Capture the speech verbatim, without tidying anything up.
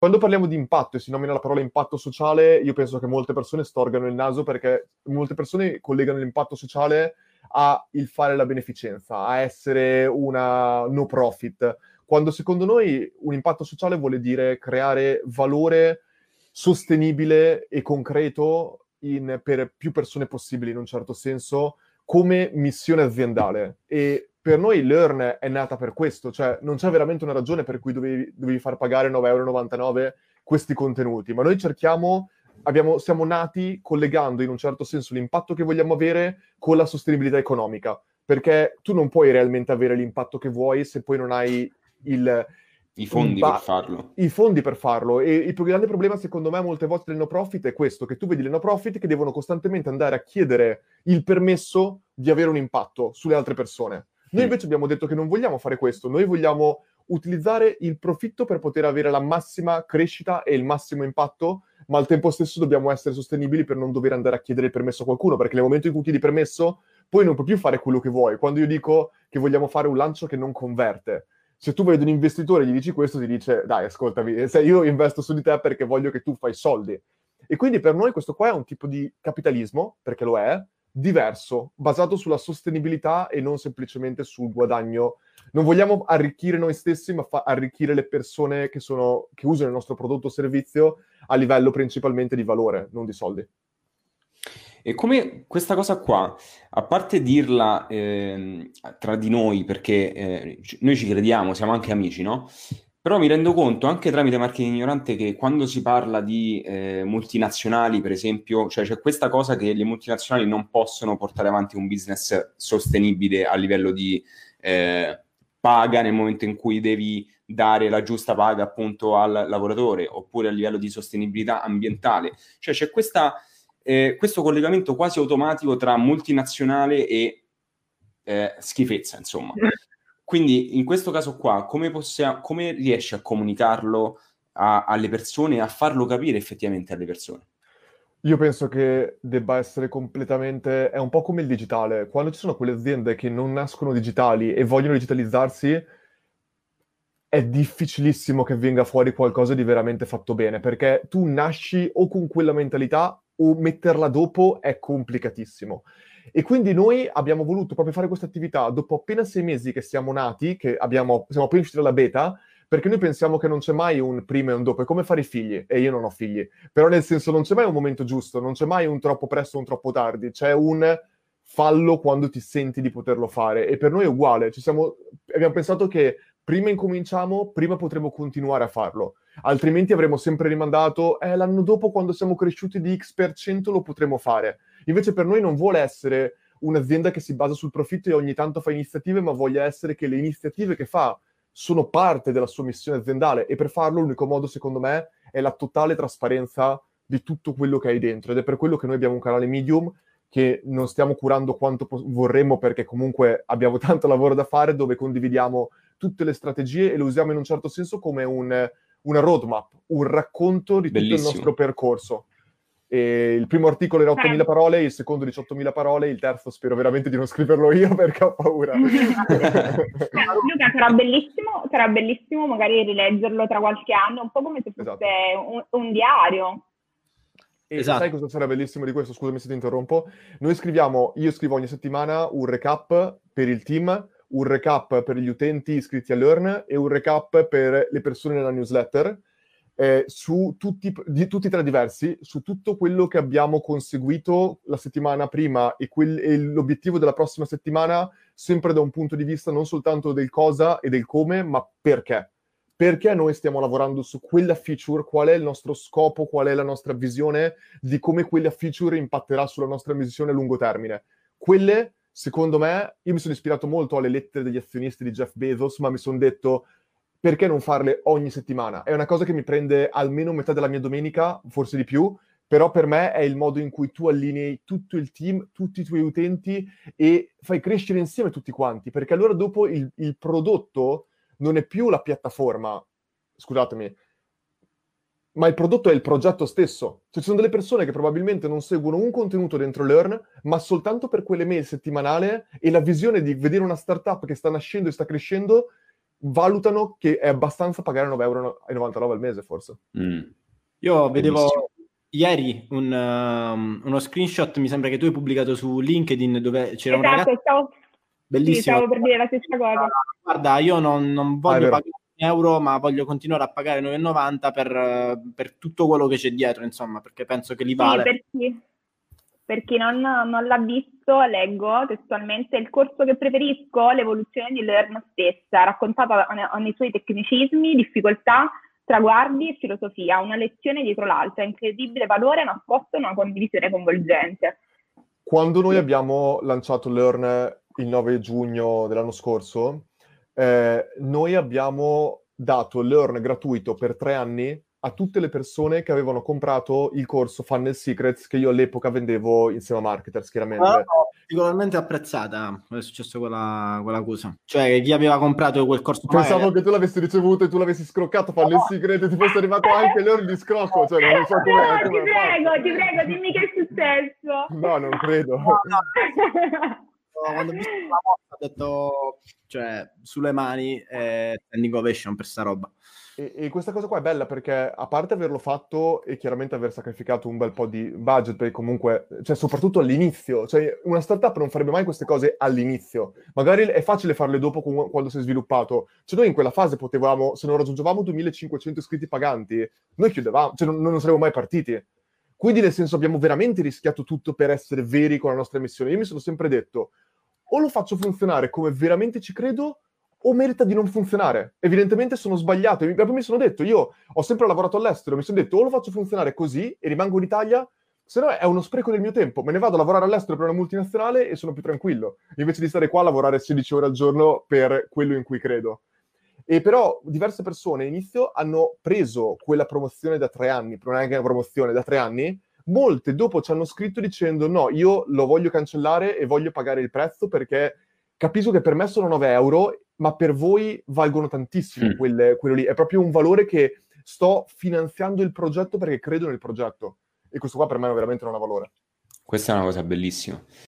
Quando parliamo di impatto e si nomina la parola impatto sociale, io penso che molte persone storgano il naso perché molte persone collegano l'impatto sociale a il fare la beneficenza, a essere una no profit, quando secondo noi un impatto sociale vuole dire creare valore sostenibile e concreto in- per più persone possibili, in un certo senso, come missione aziendale. E per noi Learn è nata per questo, cioè non c'è veramente una ragione per cui dovevi, dovevi far pagare nove virgola novantanove euro questi contenuti, ma noi cerchiamo, abbiamo, siamo nati collegando in un certo senso l'impatto che vogliamo avere con la sostenibilità economica, perché tu non puoi realmente avere l'impatto che vuoi se poi non hai il, I il fondi per ba- farlo. i fondi per farlo. E il più grande problema, secondo me, molte volte del no profit è questo, che tu vedi le no profit che devono costantemente andare a chiedere il permesso di avere un impatto sulle altre persone. Noi Mm. invece abbiamo detto che non vogliamo fare questo, noi vogliamo utilizzare il profitto per poter avere la massima crescita e il massimo impatto, ma al tempo stesso dobbiamo essere sostenibili per non dover andare a chiedere il permesso a qualcuno, perché nel momento in cui chiedi permesso, poi non puoi più fare quello che vuoi. Quando io dico che vogliamo fare un lancio che non converte, se tu vedi un investitore e gli dici questo, ti dice, dai, ascoltami, se io investo su di te perché voglio che tu fai soldi. E quindi per noi questo qua è un tipo di capitalismo, perché lo è, diverso, basato sulla sostenibilità e non semplicemente sul guadagno. Non vogliamo arricchire noi stessi, ma fa- arricchire le persone che, sono, che usano il nostro prodotto o servizio a livello principalmente di valore, non di soldi. E come questa cosa qua, a parte dirla ehm, tra di noi, perché eh, ci- noi ci crediamo, siamo anche amici, no? Però mi rendo conto anche tramite marketing ignorante che quando si parla di eh, multinazionali, per esempio, cioè c'è questa cosa che le multinazionali non possono portare avanti un business sostenibile a livello di eh, paga nel momento in cui devi dare la giusta paga appunto al lavoratore, oppure a livello di sostenibilità ambientale. Cioè c'è questa eh, questo collegamento quasi automatico tra multinazionale e eh, schifezza, insomma. Quindi in questo caso qua, come, possia- come riesci a comunicarlo a- alle persone e a farlo capire effettivamente alle persone? Io penso che debba essere completamente... È un po' come il digitale. Quando ci sono quelle aziende che non nascono digitali e vogliono digitalizzarsi, è difficilissimo che venga fuori qualcosa di veramente fatto bene, perché tu nasci o con quella mentalità o metterla dopo è complicatissimo. E quindi noi abbiamo voluto proprio fare questa attività dopo appena sei mesi che siamo nati, che abbiamo, siamo appena usciti dalla beta, perché noi pensiamo che non c'è mai un prima e un dopo, è come fare i figli, e io non ho figli, però nel senso non c'è mai un momento giusto, non c'è mai un troppo presto o un troppo tardi, c'è un fallo quando ti senti di poterlo fare, e per noi è uguale, ci siamo, abbiamo pensato che prima incominciamo, prima potremo continuare a farlo. Altrimenti avremo sempre rimandato, eh, l'anno dopo quando siamo cresciuti di X per cento lo potremo fare. Invece per noi non vuole essere un'azienda che si basa sul profitto e ogni tanto fa iniziative, ma voglia essere che le iniziative che fa sono parte della sua missione aziendale e per farlo l'unico modo, secondo me, è la totale trasparenza di tutto quello che hai dentro ed è per quello che noi abbiamo un canale Medium che non stiamo curando quanto po- vorremmo perché comunque abbiamo tanto lavoro da fare dove condividiamo tutte le strategie e lo usiamo in un certo senso come un, una roadmap, un racconto di tutto il nostro Bellissimo. percorso. E il primo articolo era ottomila Sarebbe- parole, il secondo diciottomila parole, il terzo spero veramente di non scriverlo io perché ho paura. Eh, Luca, sarà bellissimo, sarà bellissimo magari rileggerlo tra qualche anno, un po' come se fosse Esatto. un, un diario. E Esatto. sai cosa sarà bellissimo di questo? Scusami se ti interrompo. Noi scriviamo, io scrivo ogni settimana un recap per il team, un recap per gli utenti iscritti a Learn e un recap per le persone nella newsletter, eh, su tutti, di, tutti e tre diversi, su tutto quello che abbiamo conseguito la settimana prima e, quel, e l'obiettivo della prossima settimana, sempre da un punto di vista non soltanto del cosa e del come, ma perché. Perché noi stiamo lavorando su quella feature, qual è il nostro scopo, qual è la nostra visione di come quella feature impatterà sulla nostra missione a lungo termine. Quelle, secondo me, io mi sono ispirato molto alle lettere degli azionisti di Jeff Bezos, ma mi sono detto perché non farle ogni settimana? È una cosa che mi prende almeno metà della mia domenica, forse di più, però per me è il modo in cui tu allinei tutto il team, tutti i tuoi utenti e fai crescere insieme tutti quanti, perché allora dopo il, il prodotto non è più la piattaforma, scusatemi, ma il prodotto è il progetto stesso. Cioè, ci sono delle persone che probabilmente non seguono un contenuto dentro Learn, ma soltanto per quelle mail settimanali e la visione di vedere una startup che sta nascendo e sta crescendo valutano che è abbastanza pagare nove euro e novantanove al mese, forse. Mm. Io vedevo Bellissimo. ieri un, um, uno screenshot, mi sembra che tu hai pubblicato su LinkedIn, dove c'era un Esatto, ragazzo stavo, sì, bellissimo. stavo per dire la stessa cosa. Guarda, io non, non Ah, è voglio vero. pagare un euro, ma voglio continuare a pagare nove e novanta per, eh, per tutto quello che c'è dietro, insomma, perché penso che li Sì, vale. per chi, per chi non, non l'ha visto, leggo testualmente: il corso che preferisco, l'evoluzione di Learn stessa, raccontata nei suoi tecnicismi, difficoltà, traguardi e filosofia, una lezione dietro l'altra, incredibile valore nascosto in una condivisione coinvolgente. Quando noi abbiamo lanciato Learn il nove giugno dell'anno scorso, eh, noi abbiamo dato Learn gratuito per tre anni a tutte le persone che avevano comprato il corso Funnel Secrets che io all'epoca vendevo insieme a Marketers, chiaramente. Però particolarmente apprezzata, è successo quella, quella cosa. Cioè, chi aveva comprato quel corso... Pensavo magari- che tu l'avessi ricevuto e tu l'avessi scroccato Funnel Secret e ti fosse arrivato anche Learn di scrocco, cioè non so come... No, ti come prego, ti prego, dimmi che è successo. No, non credo. No, no, quando ho visto la mossa ho detto, cioè, sulle mani, eh, standing ovation per sta roba. E, e questa cosa qua è bella perché, a parte averlo fatto e chiaramente aver sacrificato un bel po' di budget, perché comunque, cioè soprattutto all'inizio, cioè una startup non farebbe mai queste cose all'inizio. Magari è facile farle dopo con- quando sei sviluppato. Cioè noi in quella fase potevamo, se non raggiungevamo duemilacinquecento iscritti paganti, noi chiudevamo, cioè non, non saremmo mai partiti. Quindi nel senso abbiamo veramente rischiato tutto per essere veri con la nostra missione. Io mi sono sempre detto, o lo faccio funzionare come veramente ci credo, o merita di non funzionare. Evidentemente sono sbagliato. E mi, proprio mi sono detto, io ho sempre lavorato all'estero, mi sono detto o lo faccio funzionare così e rimango in Italia, se no è uno spreco del mio tempo. Me ne vado a lavorare all'estero per una multinazionale e sono più tranquillo, invece di stare qua a lavorare sedici ore al giorno per quello in cui credo. E però diverse persone all'inizio hanno preso quella promozione da tre anni, non è anche una promozione, da tre anni, molte dopo ci hanno scritto dicendo no, io lo voglio cancellare e voglio pagare il prezzo perché capisco che per me sono nove euro, ma per voi valgono tantissimo Mm. quelle, quello lì. È proprio un valore che sto finanziando il progetto perché credo nel progetto. E questo qua per me veramente non ha valore. Questa è una cosa bellissima.